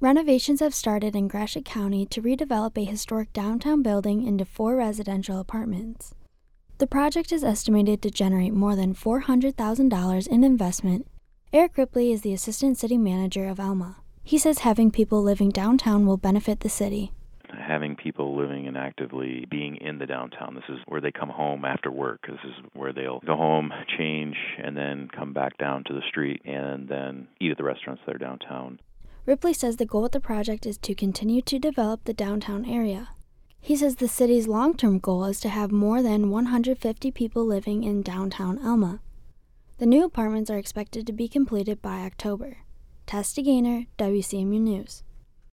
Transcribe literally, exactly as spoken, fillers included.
Renovations have started in Gratiot County to redevelop a historic downtown building into four residential apartments. The project is estimated to generate more than four hundred thousand dollars in investment. Eric Ripley is the assistant city manager of Alma. He says having people living downtown will benefit the city. Having people living and actively being in the downtown. This is where they come home after work. This is where they'll go home, change, and then come back down to the street and then eat at the restaurants that are downtown. Ripley says the goal of the project is to continue to develop the downtown area. He says the city's long-term goal is to have more than one hundred fifty people living in downtown Alma. The new apartments are expected to be completed by October. Tess DeGainer, W C M U News.